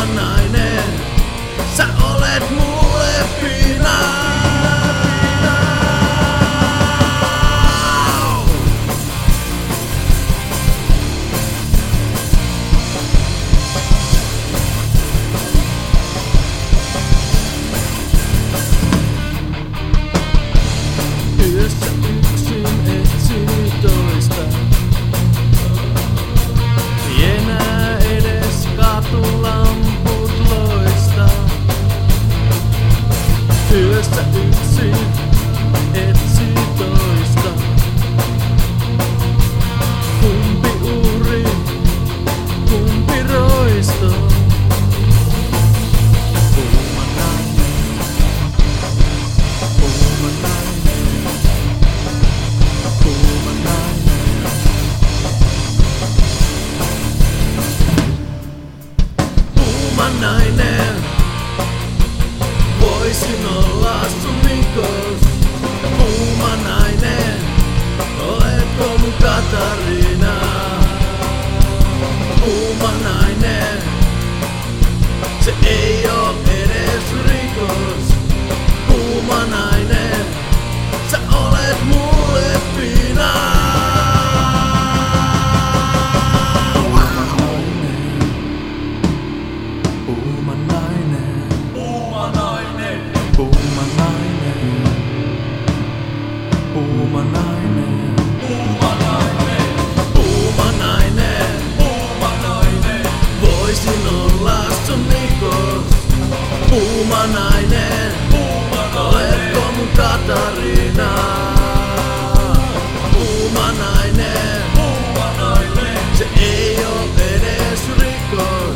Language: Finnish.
nainen, sä olet mulle pina. Yössä yksin etsii toista. Enää edes katulamput loista. Yössä yksin etsii toista. Kumpi uhri, kumpi roisto? Kuuma nainen, kuuma nainen, kuuma nainen. Kuuma nainen, voisin olla sun rikos. Kuuma nainen, oletko mun Katariina? Kuuma nainen, se ei oo edes rikos. Kuuma nainen, sä olet mulle pina. Kuuma nainen, kuuma nainen, kuuma nainen, kuuma nainen, kuuma nainen, kuuma nainen, kuuma nainen, voisin olla sun rikos. Kuuma nainen, oletko mun Katariina? Kuuma nainen, se ei oo edes rikos.